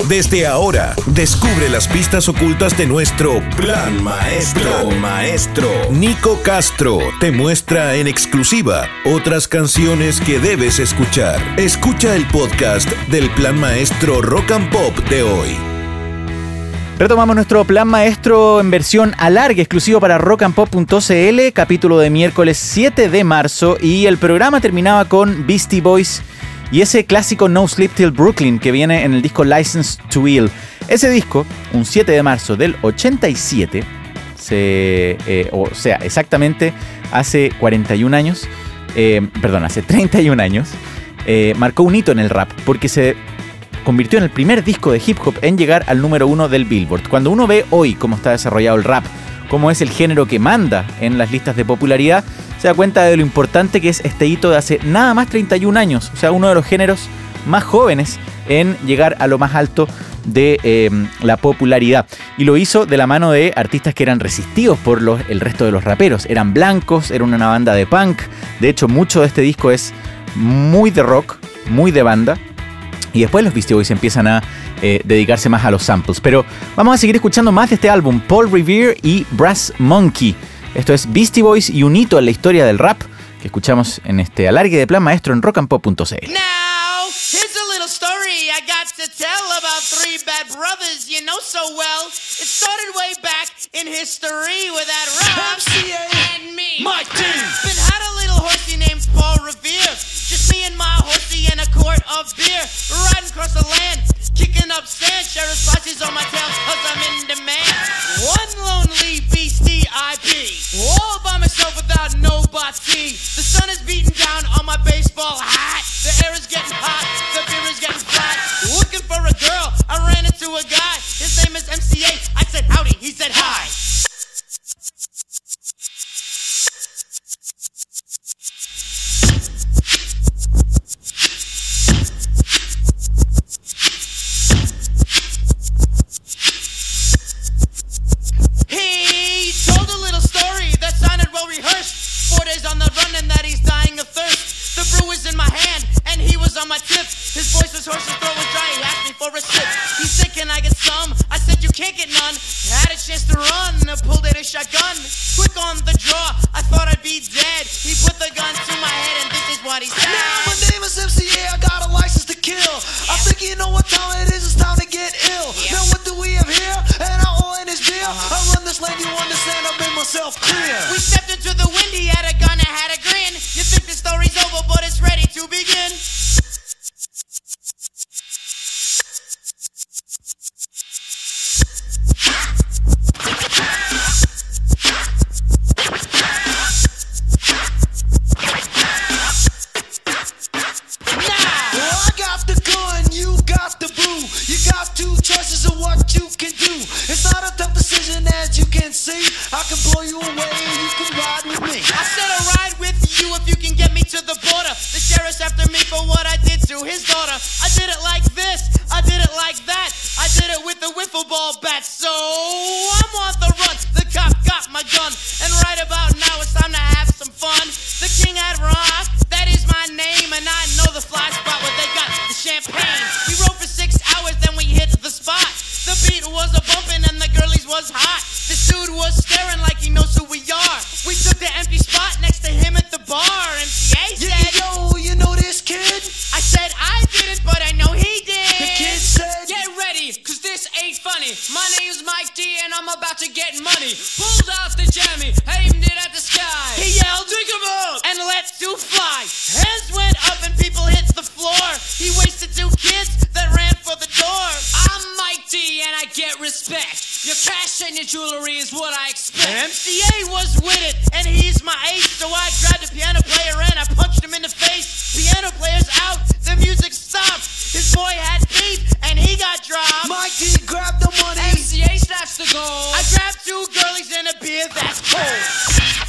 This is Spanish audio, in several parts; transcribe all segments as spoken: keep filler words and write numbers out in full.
Desde ahora, descubre las pistas ocultas de nuestro Plan Maestro. Plan Maestro. Nico Castro te muestra en exclusiva otras canciones que debes escuchar. Escucha el podcast del Plan Maestro Rock and Pop de hoy. Retomamos nuestro Plan Maestro en versión alargue, exclusivo para rock and pop punto c l, capítulo de miércoles siete de marzo, y el programa terminaba con Beastie Boys y ese clásico No Sleep Till Brooklyn que viene en el disco License to Ill. Ese disco, un siete de marzo del ochenta y siete, se, eh, o sea, exactamente hace cuarenta y un años, eh, perdón, hace treinta y un años, eh, marcó un hito en el rap, porque se convirtió en el primer disco de hip hop en llegar al número uno del Billboard. Cuando uno ve hoy cómo está desarrollado el rap, cómo es el género que manda en las listas de popularidad, se da cuenta de lo importante que es este hito de hace nada más treinta y un años. O sea, uno de los géneros más jóvenes en llegar a lo más alto de eh, la popularidad. Y lo hizo de la mano de artistas que eran resistidos por los, el resto de los raperos. Eran blancos, era una banda de punk. De hecho, mucho de este disco es muy de rock, muy de banda. Y después los Beastie Boys empiezan a eh, dedicarse más a los samples. Pero vamos a seguir escuchando más de este álbum, Paul Revere y Brass Monkey. Esto es Beastie Boys y un hito en la historia del rap que escuchamos en este alargue de Plan Maestro en rock and pop punto c l. Now, here's a little story I got to tell about three bad brothers you know so well. It started way back in history with that Rob M C A and me. Mike D. Been had a little horsey named Paul Revere. Just me and my horsey and a quart of beer. Riding across the land, kicking up sand. Sheriff's flashes on my tail cause I'm in demand. One lonely beastie I be. All by myself without nobody. The sun is beating down on my baseball hat. The air is getting hot, the beer is getting flat. Looking for a girl, I ran into a guy. His name is M C A. I said howdy, he said hi. He told a little story that sounded well rehearsed. Four days on the run and that he's dying of thirst. The brew was in my hand and he was on my tip. His voice was hoarse, his throat was dry, he asked me for a sip. He said, can I get some? I said, you can't get none. Had a chance to run, I pulled out a shotgun. Quick on the draw, I thought I'd be dead. He put the gun to my head and this is what he said. Now my name is M C A, I got a license to kill. I think you know what time it is, it's time to get ill. Now what do we have here? And I all in his beer. I run this lane, you understand, I made myself clear. We stepped into the wind, he had a gun and had a grin. You think the story's over, but it's ready to begin. I can blow you away, you can ride with me. I said I'll ride with you if you can get me to the border. The sheriff's after me for what I did to his daughter. I did it like this, I did it like that. I did it with the wiffle ball bat. So I'm on the run, the cop got my gun. And right about now it's time to have some fun. The king had rock, that is my name. And I know the fly spot where they got the champagne. We rode for six hours, then we hit the spot. The beat was a bumpin' and the girlies was hot. This dude was staring like he knows who we are. We took the empty spot next to him at the bar. M C A said, yeah, yo, you know this kid? I said I didn't, but I know he did. The kid said, get ready, cause this ain't funny. My name's Mike D and I'm about to get money. Pulled out the jammy, aimed it at the sky. He yelled, dig him up, and let two fly. Hands went up and people hit the floor. He wasted two kids that ran for the door. I'm Mike D and I get respect. Your cash and your jewelry is what I expect. M C A was with it, and he's my ace. So I grabbed a piano player and I punched him in the face. Piano player's out, the music stopped. His boy had beef, and he got dropped. Mike D grabbed the money. M C A snatched the gold. I grabbed two girlies and a beer that's cold.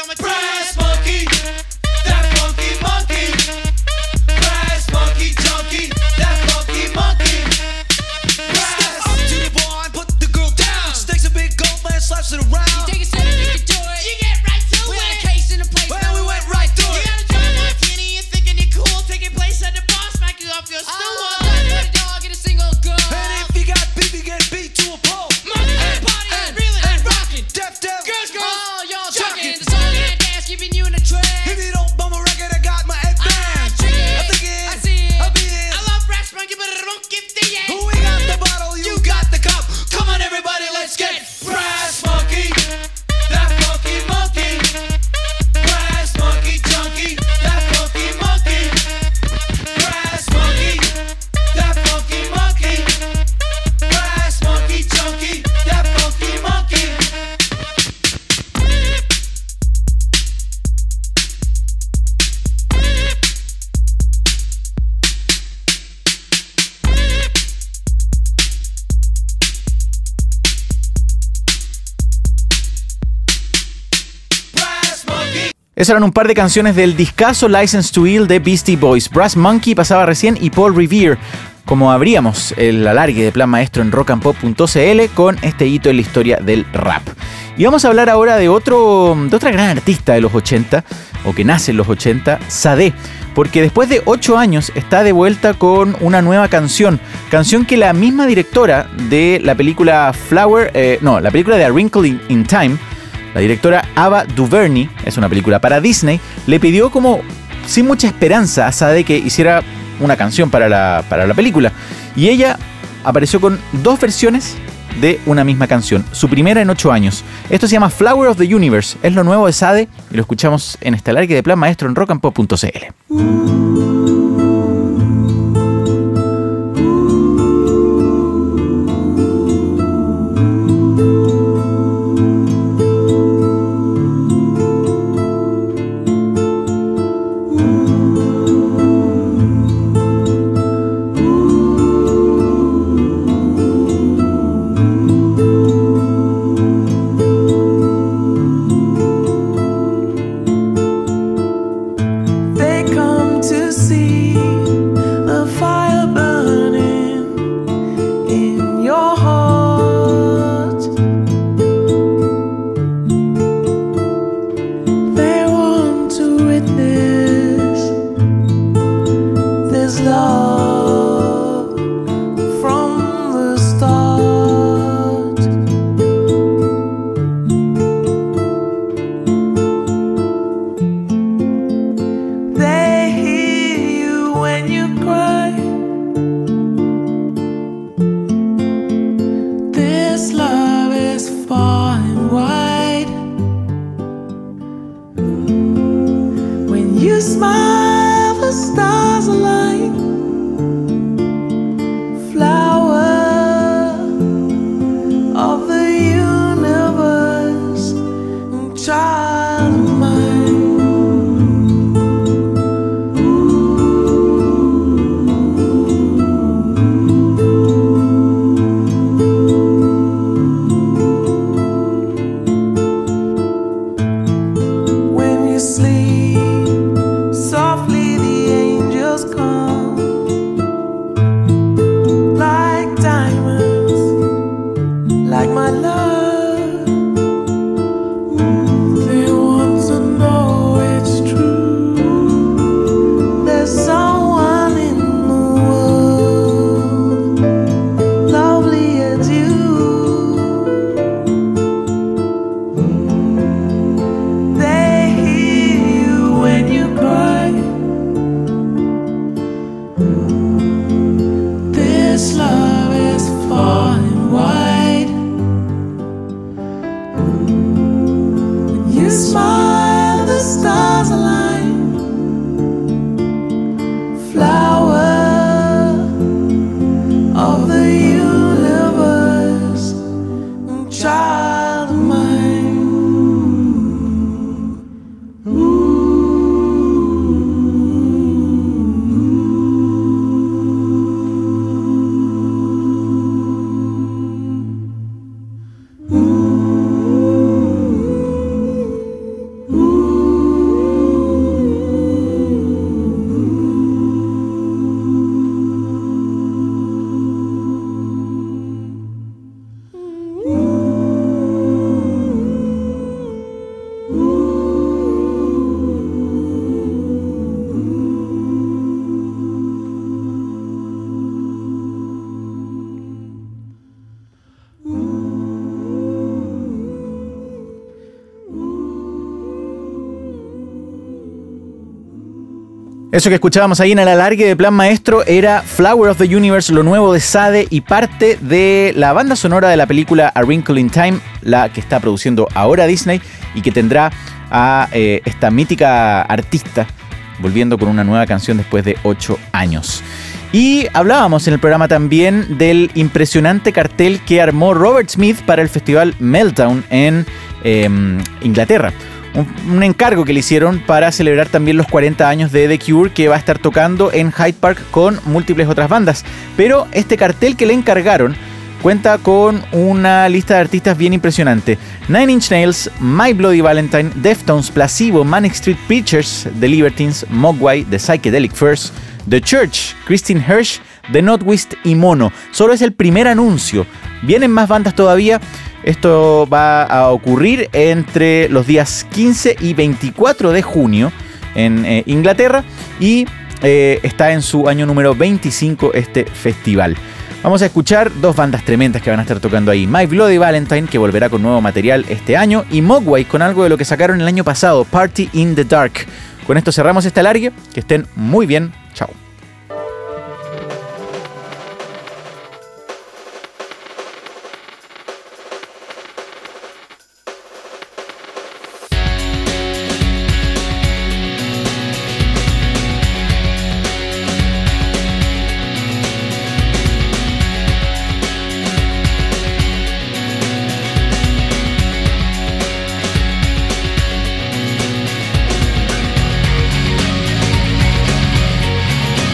I'm a Brass monkey, that funky monkey. Brass monkey junkie, that funky monkey. Step up to the bar and put the girl down. Stakes a big gold man, slaps it around. You take a sip and you can do it. You get right to We it. had a case in the place. Well, we went right through You it. got a dry martini, you're thinking you're cool. Taking place at the bar, smack you off your stool. Oh, that's a dog, get a single gun. And if you got beef, you get beat to a pulp. Monkey at the party, and- reeling and and rocking. Deaf, deaf. Girls, girls, Oh, y'all jocking. talking. The song and dance, keeping you in the trance. If you don't bum a record, I got my head Ah, band. trick it. I think it. I see it. I beat it. I love brass monkey, but I don't give the yank. We got the bottle, you got the cup. Come on, everybody, let's get brass monkey. That funky monkey. Brass monkey junkie. That funky monkey. Brass monkey. That funky monkey. Brass monkey junkie. That funky monkey. Brass monkey. Esas eran un par de canciones del discazo License to Ill de Beastie Boys. Brass Monkey pasaba recién y Paul Revere. Como abríamos el alargue de Plan Maestro en rock and pop punto c l con este hito en la historia del rap. Y vamos a hablar ahora de, otro, de otra gran artista de los ochenta, o que nace en los ochenta, Sade. Porque después de ocho años está de vuelta con una nueva canción. Canción que la misma directora de la película Flower, eh, no, la película de A Wrinkle in, in Time, la directora Ava DuVernay, es una película para Disney, le pidió como sin mucha esperanza a Sade que hiciera una canción para la, para la película. Y ella apareció con dos versiones de una misma canción, su primera en ocho años. Esto se llama Flower of the Universe, es lo nuevo de Sade y lo escuchamos en este alargue de Plan Maestro en rock and pop punto c l. They come to see the fire burning in your heart. They want to witness this love from the start. They hear you when you cry. This love is far and wide. When you smile, the stars align. Flower of the universe, child of mine. When you sleep, soft Eso que escuchábamos ahí en el alargue de Plan Maestro era Flower of the Universe, lo nuevo de Sade y parte de la banda sonora de la película A Wrinkle in Time, la que está produciendo ahora Disney y que tendrá a eh, esta mítica artista volviendo con una nueva canción después de ocho años. Y hablábamos en el programa también del impresionante cartel que armó Robert Smith para el festival Meltdown en eh, Inglaterra. Un, un encargo que le hicieron para celebrar también los cuarenta años de The Cure, que va a estar tocando en Hyde Park con múltiples otras bandas. Pero este cartel que le encargaron cuenta con una lista de artistas bien impresionante. Nine Inch Nails, My Bloody Valentine, Deftones, Placebo, Manic Street Preachers, The Libertines, Mogwai, The Psychedelic Furs, The Church, Christine Hirsch, The Notwist y Mono. Solo es el primer anuncio. Vienen más bandas todavía. Esto va a ocurrir entre los días quince y veinticuatro de junio en eh, Inglaterra y eh, está en su año número veinticinco este festival. Vamos a escuchar dos bandas tremendas que van a estar tocando ahí. My Bloody Valentine, que volverá con nuevo material este año, y Mogwai con algo de lo que sacaron el año pasado, Party in the Dark. Con esto cerramos este alargue. Que estén muy bien. Chao. Thank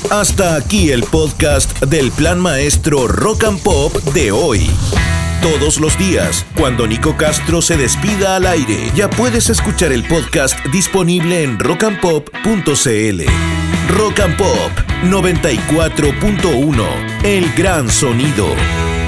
Hasta aquí el podcast del Plan Maestro Rock and Pop de hoy. Todos los días, cuando Nico Castro se despida al aire, ya puedes escuchar el podcast disponible en rock and pop punto c l. Rock and Pop noventa y cuatro punto uno, el gran sonido.